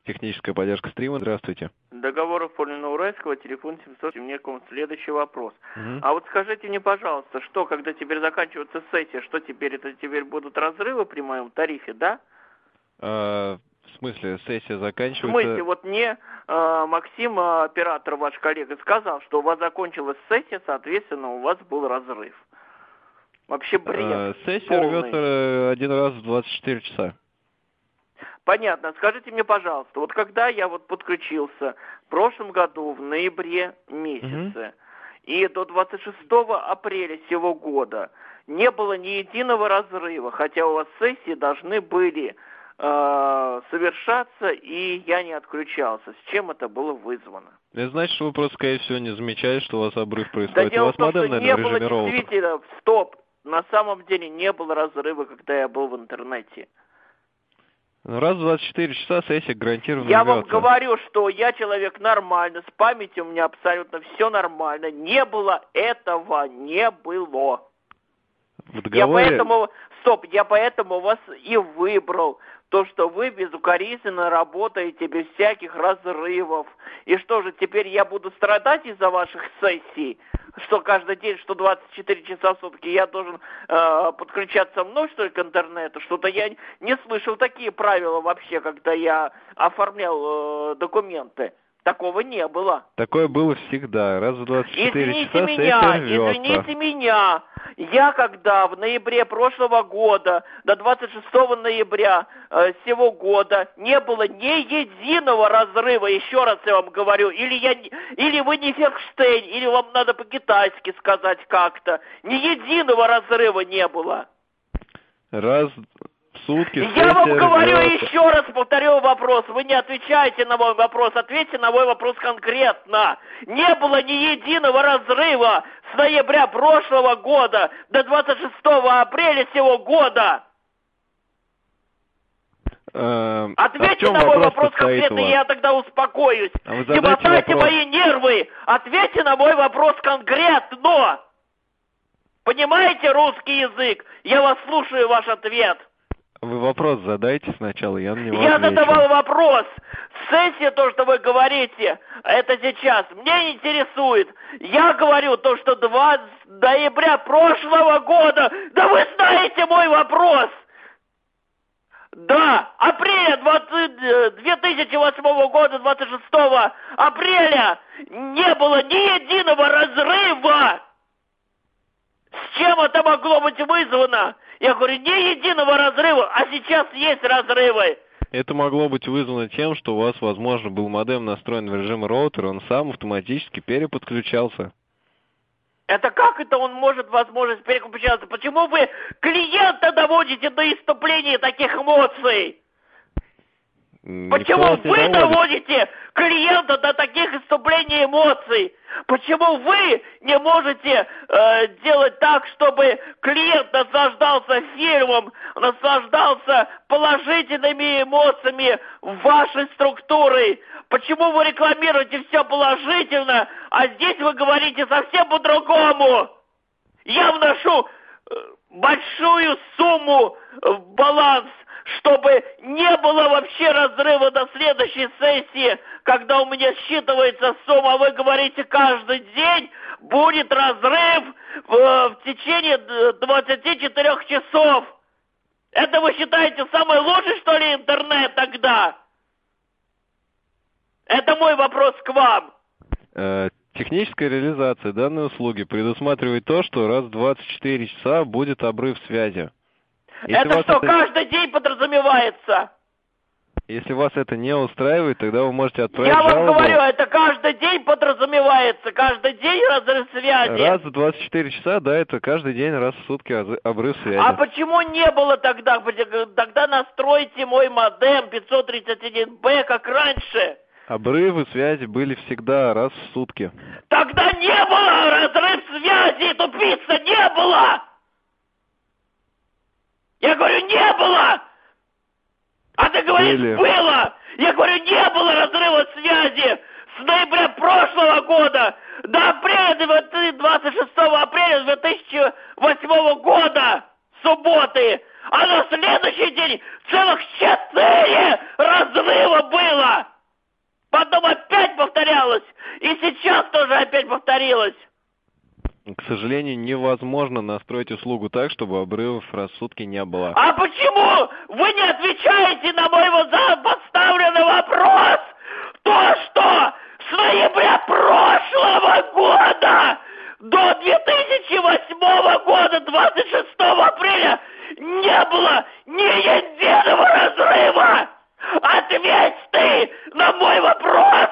Техническая поддержка стрима. Здравствуйте. Договоров Полина-Уральского, телефон 700. Мне к вам следующий вопрос. Угу. А вот скажите мне, пожалуйста, что, когда теперь заканчивается сессия, что теперь? Это теперь будут разрывы при моем тарифе, да? В смысле, сессия В заканчивается? смысле, вот мне Максим, оператор, ваш коллега, сказал, что у вас закончилась сессия, соответственно, у вас был разрыв. Вообще бред. Сессия полный. рвется один раз в 24 часа. Понятно. Скажите мне, пожалуйста, вот когда я вот подключился в прошлом году, в ноябре месяце, и до 26 апреля сего года не было ни единого разрыва, хотя у вас сессии должны были совершаться, и я не отключался. С чем это было вызвано? Это значит, что вы просто, скорее всего, не замечаете, что у вас обрыв Да происходит. дело У вас в том, модем, что наверное, не в было режиме роутера. действительно, стоп, на самом деле не было разрыва, когда я был в интернете. Раз в 24 часа сессия гарантированно Я вам рвется. говорю, что я человек нормальный, с памятью у меня абсолютно все нормально. Не было этого, не было. В договоре... Я поэтому вас и выбрал. То, что вы безукоризненно работаете без всяких разрывов. И что же, теперь я буду страдать из-за ваших сессий? Что каждый день, что 24 часа в сутки я должен подключаться мной, что ли, к интернету? Что-то я не слышал такие правила вообще, когда я оформлял документы. Такого не было. Такое было всегда. Раз в 24 часа сессия рвется. Извините меня. Я когда в ноябре прошлого года, до 26 ноября сего года, не было ни единого разрыва, еще раз я вам говорю, или вы не Ферштейн, или вам надо по-китайски сказать как-то. Ни единого разрыва не было. Раз в сутки Я вам говорю рвется. еще раз, повторю вопрос. Вы не отвечаете на мой вопрос. Ответьте на мой вопрос конкретно. Не было ни единого разрыва с ноября прошлого года до 26 апреля сего года. Ответьте на мой вопрос конкретно, и я тогда успокоюсь. Не мотайте мои нервы. Ответьте на мой вопрос конкретно. Понимаете русский язык? Я вас слушаю, ваш ответ. Вы вопрос задайте сначала, я на него Я отвечу. задавал вопрос. Сессия, то, что вы говорите, это сейчас. Меня не интересует. Я говорю то, что 2 ноября прошлого года. Да вы знаете мой вопрос. Да, апреля 2008 года, 26 апреля не было ни единого разрыва. С чем это могло быть вызвано? Я говорю, ни единого разрыва, а сейчас есть разрывы. Это могло быть вызвано тем, что у вас, возможно, был модем настроен в режим роутера, он сам автоматически переподключался. Это как это он может возможность переключаться? Почему вы клиента доводите до иступления таких эмоций? Почему вы доводите клиента до таких иступлений эмоций? Почему вы не можете делать так, чтобы клиент наслаждался фильмом, наслаждался положительными эмоциями вашей структуры? Почему вы рекламируете все положительно, а здесь вы говорите совсем по-другому? Я вношу большую сумму в баланс, чтобы не было вообще разрыва до следующей сессии, когда у меня считывается сумма. Вы говорите, каждый день будет разрыв в течение 24 часов. Это вы считаете самый лучший, что ли, интернет тогда? Это мой вопрос к вам. Техническая реализация данной услуги предусматривает то, что раз в 24 часа будет обрыв связи. Это что, каждый день подразумевается? Если вас это не устраивает, тогда вы можете отправить жалобу. Я вам говорю, это каждый день подразумевается, каждый день разрыв связи. Раз в 24 часа, да, это каждый день, раз в сутки обрыв связи. А почему не было тогда? Тогда настройте мой модем 531Б, как раньше. Обрывы связи были всегда раз в сутки. Тогда не было разрыв связи, тупица, не было! Я говорю, не было! А ты говоришь, было! Я говорю, не было разрыва связи с ноября прошлого года до апреля, 26 апреля 2008 года, субботы. А на следующий день целых 4 разрыва было! потом опять повторялось. И сейчас тоже опять повторилось. К сожалению, невозможно настроить услугу так, чтобы обрывов в рассудке не было. А почему вы не отвечаете на мой вот поставленный вопрос? То, что с ноября прошлого года до 2008 года, 26 апреля, не было ни единого разрыва! Ответь ты на мой вопрос!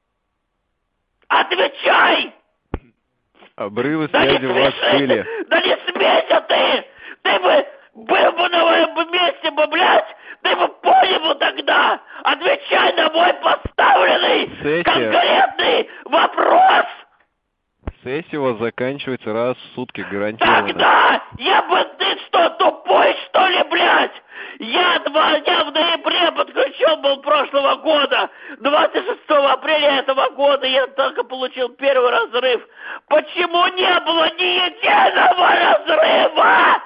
Отвечай! Обрывы связи у вас были. Да не смейся ты! Ты бы был бы на моем месте бы, блядь! Ты бы понял бы тогда! Отвечай на мой поставленный конкретный вопрос! Сессия у вас заканчивается раз в сутки, гарантированно. Тогда ты что, тупой, что ли, блядь? Я 2 дня в ноябре подключен был прошлого года. 26 апреля этого года я только получил первый разрыв. Почему не было ни единого разрыва?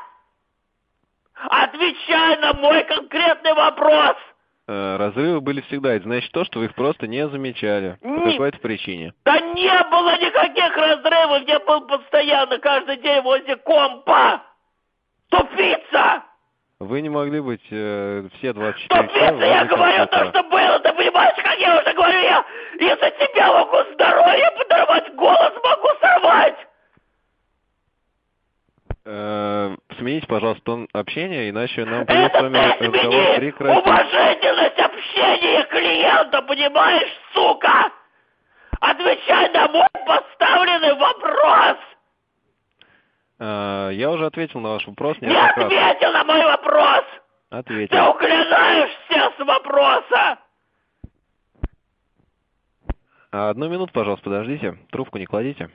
Отвечай на мой конкретный вопрос. Разрывы были всегда, это значит то, что вы их просто не замечали. По какой-то причине. Да не было никаких разрывов, я был постоянно, каждый день возле компа. Тупица! Вы не могли быть все 24 часа. Тупица, я говорю то, что было, ты понимаешь, как я уже говорю, я из-за тебя могу здоровье подорвать, голос могу сорвать. Смените, пожалуйста, тон общения, иначе нам придется с вами разговор прекратить. Уважительность общения клиента, понимаешь, сука! Отвечай на мой поставленный вопрос! Я уже ответил на ваш вопрос. Не ответил на мой вопрос! Ответил. Ты уклоняешься с вопроса! 1 минуту, пожалуйста, подождите. Трубку не кладите.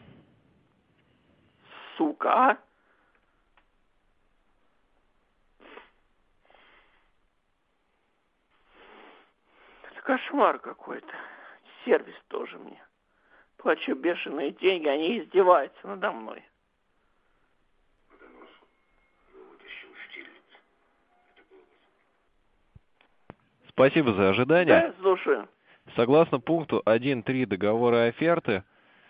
Сука, а? Это кошмар какой-то. Сервис тоже мне. Плачу бешеные деньги, они издеваются надо мной. Спасибо за ожидание. Да, слушаю. Согласно пункту 1.3 договора оферты,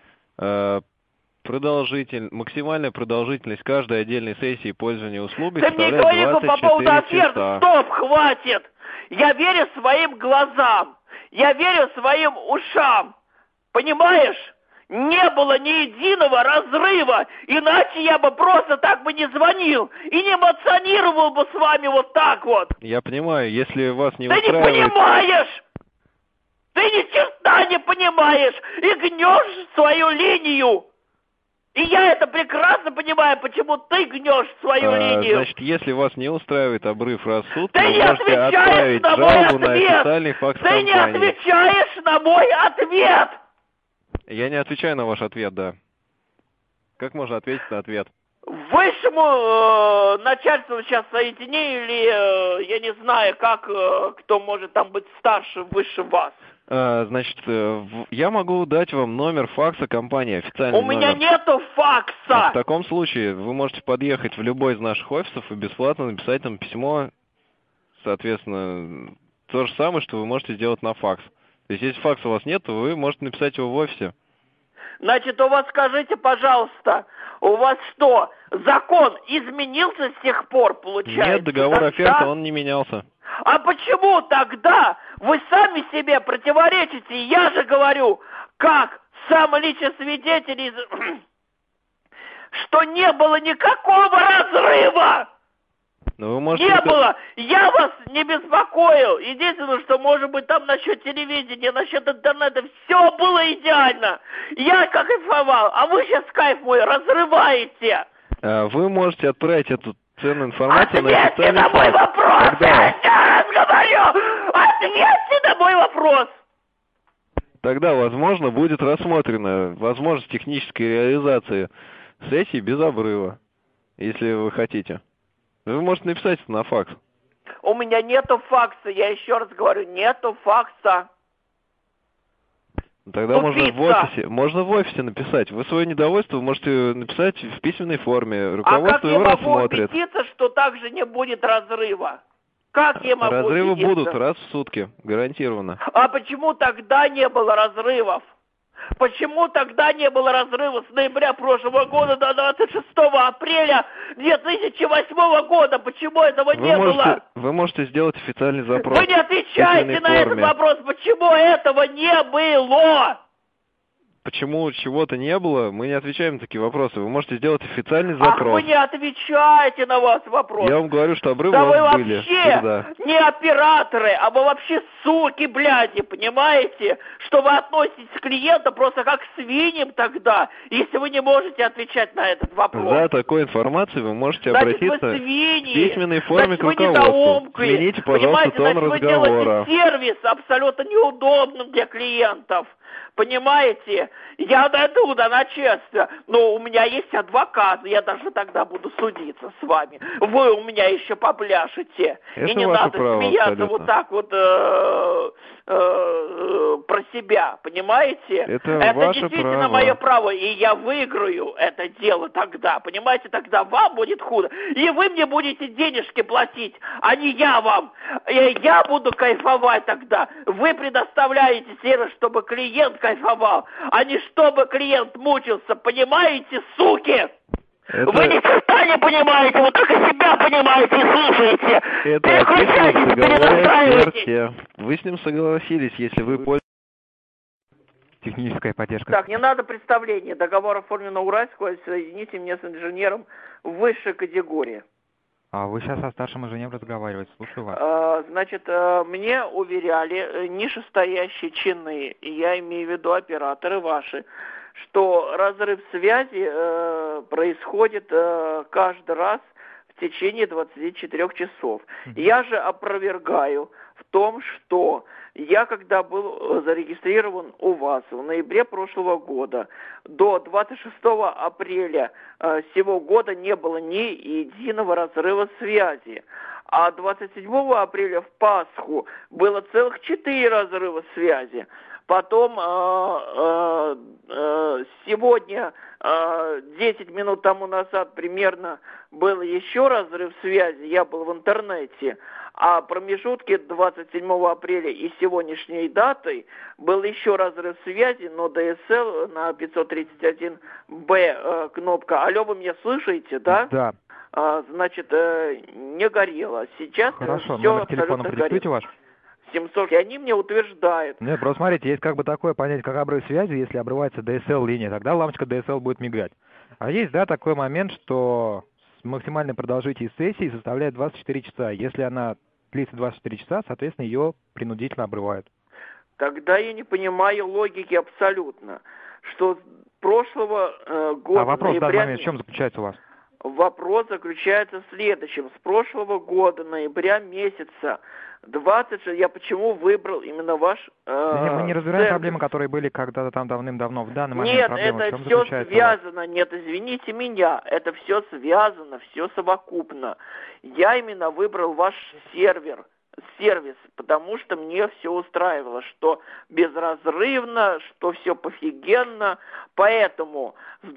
максимальная продолжительность каждой отдельной сессии пользования услугой составляет 24 часа. Ты мне говори по поводу оферты. Стоп, хватит! Я верю своим глазам. Я верю своим ушам. Понимаешь? Не было ни единого разрыва, иначе я бы просто так бы не звонил и не эмоционировал бы с вами вот так вот. Я понимаю, если вас не устраивает... Ты не понимаешь! Ты ни черта не понимаешь и гнешь свою линию. И я это прекрасно понимаю, почему ты гнешь свою линию. Значит, если вас не устраивает обрыв рассудка, вы можете отправить жалобу на официальный факс компании. Ты не отвечаешь на мой ответ! Я не отвечаю на ваш ответ, да. Как можно ответить на ответ? Высшему начальству сейчас соедини, или я не знаю, кто может там быть старше, выше вас. Значит, я могу дать вам номер факса компании, официальный номер. У меня нету факса! В таком случае вы можете подъехать в любой из наших офисов и бесплатно написать там письмо, соответственно, то же самое, что вы можете сделать на факс. То есть, если факса у вас нет, то вы можете написать его в офисе. Значит, у вас, скажите, пожалуйста, у вас что, закон изменился с тех пор, получается? Нет, договор оферты, он не менялся. А почему тогда вы сами себе противоречите? Я же говорю, как сам лично свидетель, что не было никакого разрыва! Но вы можете... Не было! Я вас не беспокоил! Единственное, что, может быть, там насчет телевидения, насчет интернета, все было идеально! Я как кайфовал, а вы сейчас кайф мой разрываете! Вы можете отправить эту ценную информацию на официальный факс. Ответьте на мой вопрос! Я еще раз говорю! Ответьте на мой вопрос! Тогда, возможно, будет рассмотрена возможность технической реализации сессии без обрыва, если вы хотите. Вы можете написать это на факс. У меня нету факса, я еще раз говорю, нету факса. Тогда можно в офисе написать. Вы свое недовольство можете написать в письменной форме. Руководство его рассмотрит. А как я могу убедиться, что также не будет разрыва? Как я могу Разрывы убедиться? будут раз в сутки, гарантированно. А почему тогда не было разрывов? Почему тогда не было разрыва с ноября прошлого года до 26 апреля 2008 года? Почему этого не было? Вы можете сделать официальный запрос. Вы не отвечаете на этот вопрос. Почему этого не было? Почему чего-то не было, мы не отвечаем на такие вопросы. Вы можете сделать официальный запрос. Ах, вы не отвечаете на вас вопрос. Я вам говорю, что обрывы да у вас вы были вообще всегда. Не операторы, а вы вообще суки, бляди, понимаете? Что вы относитесь к клиенту просто как к свиньям тогда, если вы не можете отвечать на этот вопрос. За такой информацией вы можете обратиться в письменной форме к руководству. Смените, пожалуйста, тон разговора. Вы делаете сервис абсолютно неудобным для клиентов. Понимаете? Я дойду до начальства, но у меня есть адвокат, я даже тогда буду судиться с вами. Вы у меня еще попляшете. Это и не ваше надо право, смеяться абсолютно. вот так вот про себя, понимаете? Это ваше действительно право. мое право, и я выиграю это дело тогда, понимаете? Тогда вам будет худо, и вы мне будете денежки платить, а не я вам. Я буду кайфовать тогда. Вы предоставляете сервис, чтобы клиент кайфовал, а не чтобы клиент мучился, понимаете, суки? Вы ни черта не понимаете, вы только себя понимаете и слушаете. Переключайтесь, перенастраивайтесь. Вы с ним согласились, если вы пользуетесь. Техническая поддержка. Так, не надо представления. Договор оформлен на Уральского, соедините меня с инженером высшей категории. А вы сейчас со старшим инженером разговариваете, слушаю вас. Значит, мне уверяли нижестоящие чины, я имею в виду операторы ваши, что разрыв связи происходит каждый раз в течение 24 часов. Я же опровергаю в том, что я, когда был зарегистрирован у вас в ноябре прошлого года, до 26 апреля сего года не было ни единого разрыва связи. А 27 апреля в Пасху было целых 4 разрыва связи. Потом сегодня, 10 минут тому назад примерно, был еще разрыв связи, я был в интернете, а в промежутке 27 апреля и сегодняшней датой был еще разрыв связи, но DSL на 531Б кнопка. Алло, вы меня слышите, да? Да. Значит, не горело. Сейчас хорошо, все номер телефона продиктуйте ваш. 700, и они мне утверждают. Нет, просто смотрите, есть как бы такое понятие, как обрыв связи, если обрывается DSL-линия, тогда лампочка DSL будет мигать. А есть, да, такой момент, что максимальная продолжительность сессии составляет 24 часа. Если она длится 24 часа, соответственно, ее принудительно обрывают. Тогда я не понимаю логики абсолютно, что с прошлого года... А вопрос в данный ноября... момент в чем заключается у вас? Вопрос заключается в следующем. С прошлого года, ноября месяца, 26, я почему выбрал именно ваш Мы не разбираем сервис. проблемы, которые были когда-то там давным-давно. В данный момент Нет, проблема в это чем все заключается? связано. Нет, извините меня, это все связано, все совокупно. Я именно выбрал ваш сервис, потому что мне все устраивало, что безразрывно, что все пофигенно. Поэтому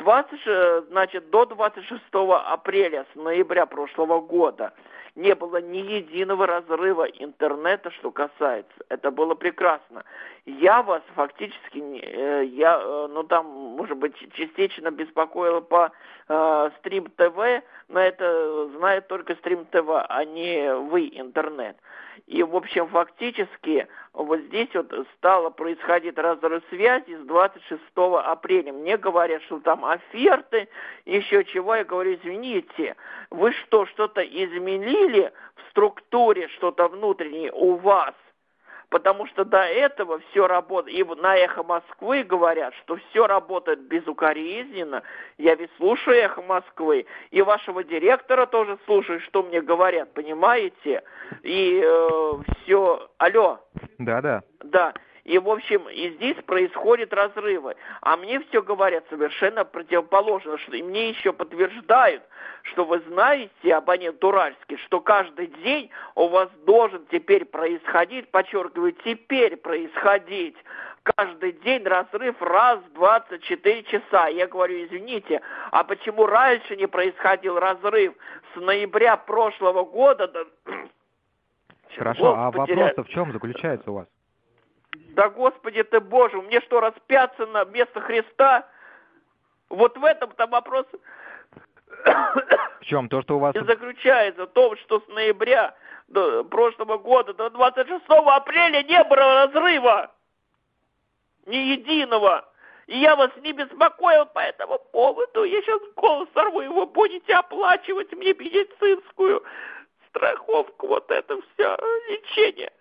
до 26 апреля, с ноября прошлого года, не было ни единого разрыва интернета, что касается. Это было прекрасно. Я вас фактически, там, может быть, частично беспокоила по Стрим ТВ, но это знает только Стрим ТВ, а не вы, интернет. И, в общем, фактически, вот здесь вот стало происходить разрыв связи с 26 апреля. Мне говорят, что там оферты, еще чего. Я говорю, извините, вы что-то изменили в структуре, что-то внутреннее у вас? Потому что до этого все работает, и на «Эхо Москвы» говорят, что все работает безукоризненно. Я ведь слушаю «Эхо Москвы», и вашего директора тоже слушаю, что мне говорят, понимаете? И все... Алло? Да. Да. И, в общем, и здесь происходят разрывы. А мне все говорят совершенно противоположно, что и мне еще подтверждают, что вы знаете, абонент уральский, что каждый день у вас должен теперь происходить, подчеркиваю, теперь происходить, каждый день разрыв раз в 24 часа. Я говорю, извините, а почему раньше не происходил разрыв с ноября прошлого года Хорошо, а Господи. вопрос-то в чем заключается у вас? Да, Господи ты Боже, мне что, распяться на место Христа? Вот в этом-то вопрос В чем? То, что у вас... и заключается в том, что с ноября до прошлого года до 26 апреля не было разрыва. Ни единого. И я вас не беспокоил по этому поводу. Я сейчас голос сорву, и вы будете оплачивать мне медицинскую страховку, вот это все лечение.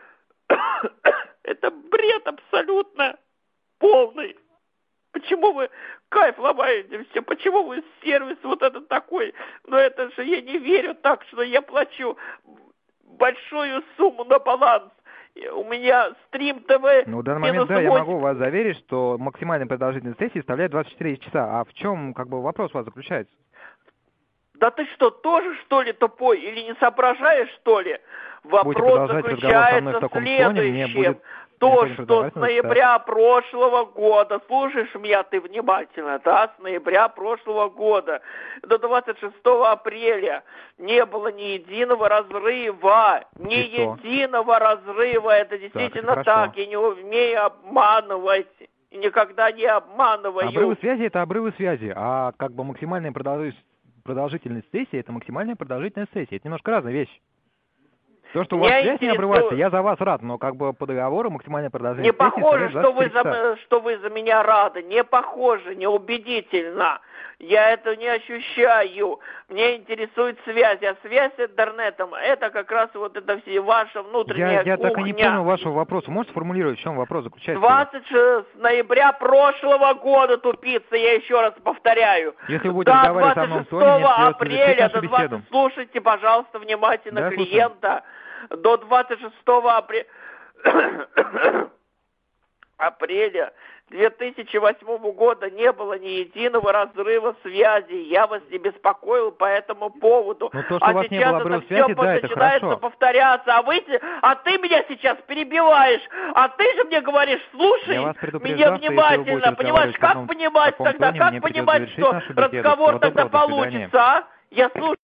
Это бред абсолютно полный. Почему вы кайф ломаете все? Почему вы сервис вот этот такой? Но это же я не верю так, что я плачу большую сумму на баланс. У меня стрим ТВ. Ну, в данный момент, да, я могу вас заверить, что максимальная продолжительность сессии составляет 24 часа. А в чем, как бы, вопрос у вас заключается? Да ты что, тоже, что ли, тупой? Или не соображаешь, что ли? Вопрос заключается в следующем. То, что с ноября прошлого года, слушаешь меня ты внимательно, да, с ноября прошлого года до 26 апреля не было ни единого разрыва, единого разрыва, это действительно так, я не умею обманывать, и никогда не обманываю. Обрывы связи — это обрывы связи, а как бы максимальная продолжительность сессии — это максимальная продолжительность сессии, это немножко разные вещи. То, что у вас связь не обрывается, я за вас рад, но как бы по договору максимальная продолжительность сессии... Не похоже, что вы за меня рады, не похоже, неубедительно. Я это не ощущаю. Мне интересует связь, а связь с интернетом, это как раз вот это все ваша внутренняя кухня. Я так и не понял вашего вопроса. Можете сформулировать, в чем вопрос заключается? 26 ноября прошлого года, тупица, я еще раз повторяю. Если вы будете разговаривать со мной в тоне, мне апреля до 20... Слушайте, пожалуйста, внимательно, да, клиента. До 26 апреля 2008 года не было ни единого разрыва связи. Я вас не беспокоил по этому поводу. То, что у вас сейчас не было это все связи, начинается повторяться. А ты меня сейчас перебиваешь. А ты же мне говоришь, слушай меня внимательно. Понимаешь, как понимать тогда? Как понимать, что разговор тогда получится? Я слушаю.